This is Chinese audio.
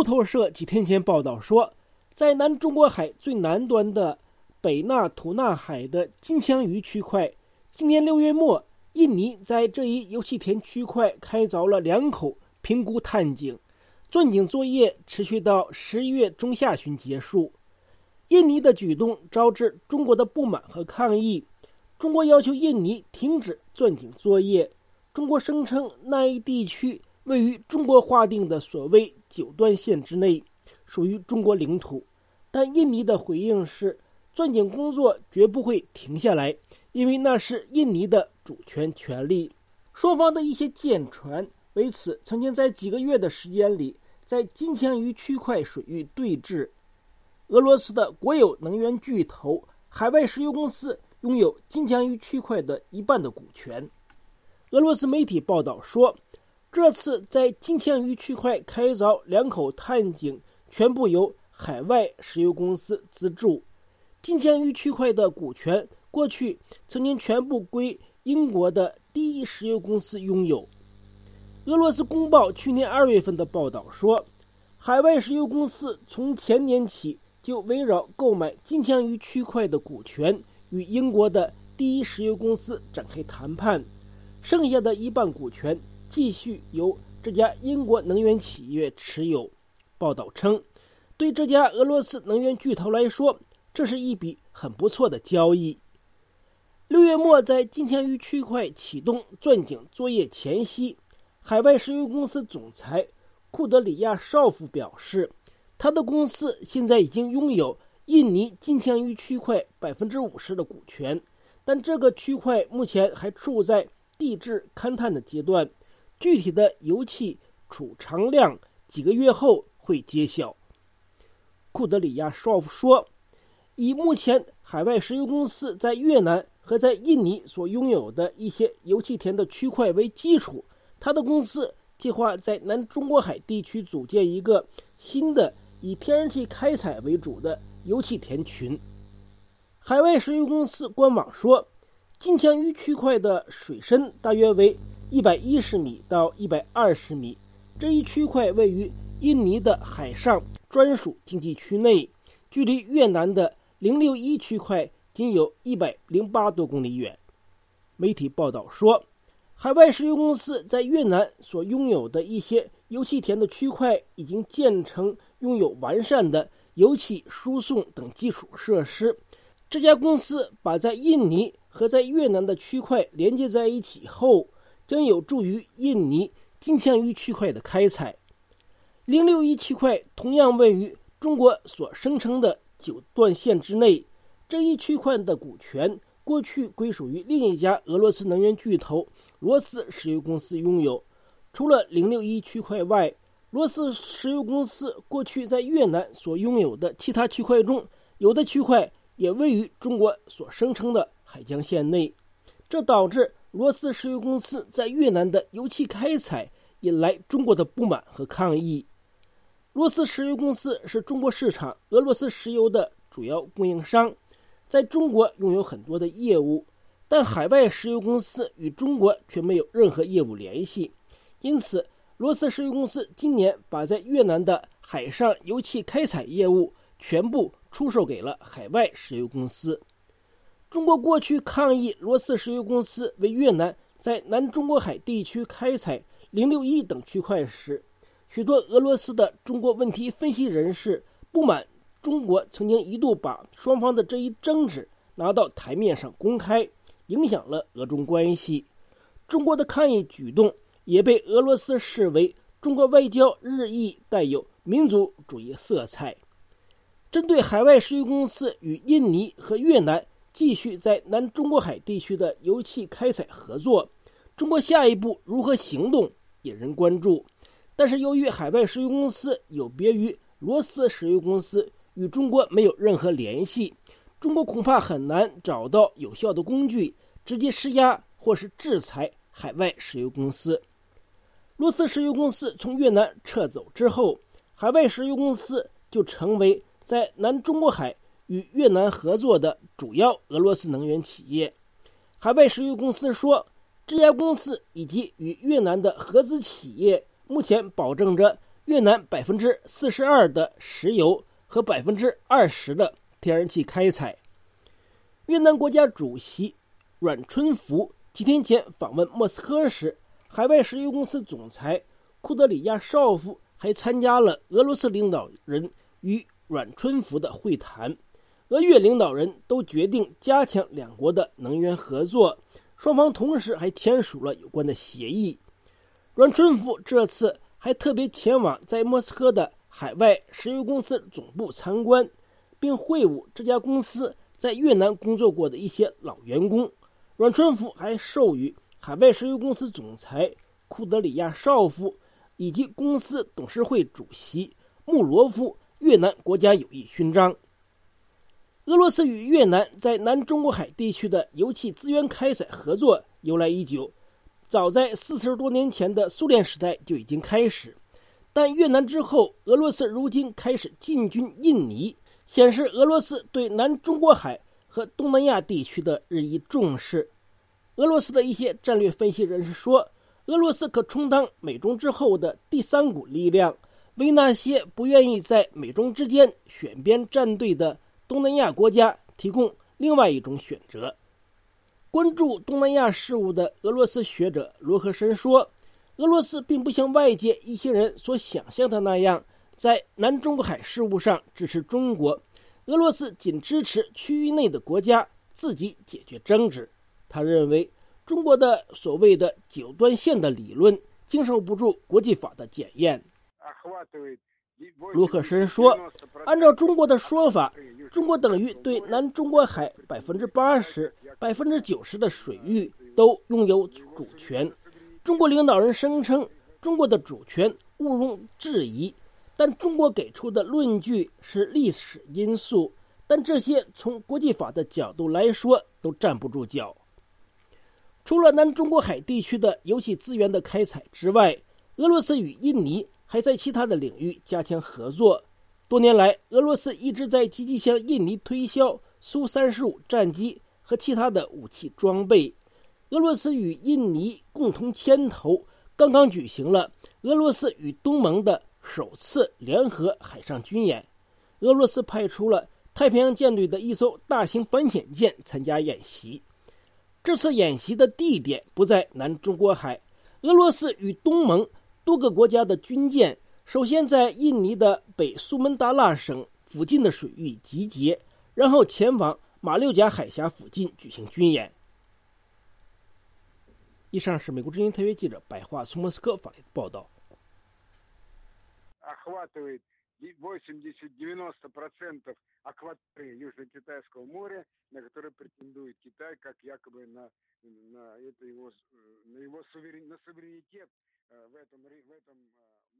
路透社几天前报道说，在南中国海最南端的北纳图纳海的金枪鱼区块，今年6月末，印尼在这一油气田区块开凿了2口评估探井，钻井作业持续到11月中下旬结束。印尼的举动招致中国的不满和抗议，中国要求印尼停止钻井作业。中国声称那一地区位于中国划定的所谓9段线之内，属于中国领土，但印尼的回应是钻井工作绝不会停下来，因为那是印尼的主权权利。双方的一些舰船为此曾经在几个月的时间里在金枪鱼区块水域对峙。俄罗斯的国有能源巨头海外石油公司拥有金枪鱼区块的1半的股权。俄罗斯媒体报道说，这次在金枪鱼区块开凿2口探井全部由海外石油公司资助。金枪鱼区块的股权过去曾经全部归英国的第一石油公司拥有。俄罗斯公报去年2月份的报道说，海外石油公司从前年起就围绕购买金枪鱼区块的股权与英国的第一石油公司展开谈判，剩下的1半股权继续由这家英国能源企业持有。报道称，对这家俄罗斯能源巨头来说，这是一笔很不错的交易。6月末，在金枪鱼区块启动钻井作业前夕，海外石油公司总裁库德里亚绍夫表示，他的公司现在已经拥有印尼金枪鱼区块 50% 的股权，但这个区块目前还处在地质勘探的阶段，具体的油气储藏量几个月后会揭晓。库德里亚绍夫说，以目前海外石油公司在越南和在印尼所拥有的一些油气田的区块为基础，他的公司计划在南中国海地区组建一个新的以天然气开采为主的油气田群。海外石油公司官网说，金枪鱼区块的水深大约为110米到120米，这一区块位于印尼的海上专属经济区内，距离越南的061区块仅有108多公里远。媒体报道说，海外石油公司在越南所拥有的一些油气田的区块已经建成拥有完善的油气输送等基础设施。这家公司把在印尼和在越南的区块连接在一起后，将有助于印尼金枪鱼区块的开采。061区块同样位于中国所声称的9段线之内，这一区块的股权过去归属于另一家俄罗斯能源巨头罗斯石油公司拥有。除了061区块外，罗斯石油公司过去在越南所拥有的其他区块中，有的区块也位于中国所声称的海江线内，这导致罗斯石油公司在越南的油气开采引来中国的不满和抗议。罗斯石油公司是中国市场俄罗斯石油的主要供应商，在中国拥有很多的业务，但海外石油公司与中国却没有任何业务联系，因此罗斯石油公司今年把在越南的海上油气开采业务全部出售给了海外石油公司。中国过去抗议罗斯石油公司为越南在南中国海地区开采061等区块时，许多俄罗斯的中国问题分析人士不满中国曾经一度把双方的这一争执拿到台面上公开，影响了俄中关系。中国的抗议举动也被俄罗斯视为中国外交日益带有民族主义色彩。针对海外石油公司与印尼和越南继续在南中国海地区的油气开采合作，中国下一步如何行动引人关注。但是由于海外石油公司有别于罗斯石油公司与中国没有任何联系，中国恐怕很难找到有效的工具直接施压或是制裁海外石油公司。罗斯石油公司从越南撤走之后，海外石油公司就成为在南中国海与越南合作的主要俄罗斯能源企业。海外石油公司说，这家公司以及与越南的合资企业目前保证着越南42%的石油和20%的天然气开采。越南国家主席阮春福几天前访问莫斯科时，海外石油公司总裁库德里亚绍夫还参加了俄罗斯领导人与阮春福的会谈。俄越领导人都决定加强两国的能源合作，双方同时还签署了有关的协议。阮春福这次还特别前往在莫斯科的海外石油公司总部参观，并会晤这家公司在越南工作过的一些老员工。阮春福还授予海外石油公司总裁库德里亚绍夫以及公司董事会主席穆罗夫越南国家友谊勋章。俄罗斯与越南在南中国海地区的油气资源开采合作由来已久，早在40多年前的苏联时代就已经开始。但越南之后，俄罗斯如今开始进军印尼，显示俄罗斯对南中国海和东南亚地区的日益重视。俄罗斯的一些战略分析人士说，俄罗斯可充当美中之后的第三股力量，为那些不愿意在美中之间选边站队的东南亚国家提供另外一种选择。关注东南亚事务的俄罗斯学者罗克申说，俄罗斯并不像外界一些人所想象的那样，在南中国海事务上支持中国。俄罗斯仅支持区域内的国家自己解决争执。他认为，中国的所谓的九段线的理论经受不住国际法的检验。罗克申说，按照中国的说法，中国等于对南中国海80%、90%的水域都拥有主权。中国领导人声称中国的主权毋庸置疑，但中国给出的论据是历史因素，但这些从国际法的角度来说都站不住脚。除了南中国海地区的油气资源的开采之外，俄罗斯与印尼还在其他的领域加强合作。多年来，俄罗斯一直在积极向印尼推销苏35战机和其他的武器装备。俄罗斯与印尼共同牵头，刚刚举行了俄罗斯与东盟的首次联合海上军演。俄罗斯派出了太平洋舰队的一艘大型反潜舰参加演习。这次演习的地点不在南中国海，俄罗斯与东盟多个国家的军舰首先在印尼的北苏门答腊省附近的水域集结，然后前往马六甲海峡附近举行军演。以上是美国之音特约记者白桦从莫斯科发来的报道。 80-90% акватории Южно-Китайского моря, на который претендует Китай как якобы на суверенитет в этом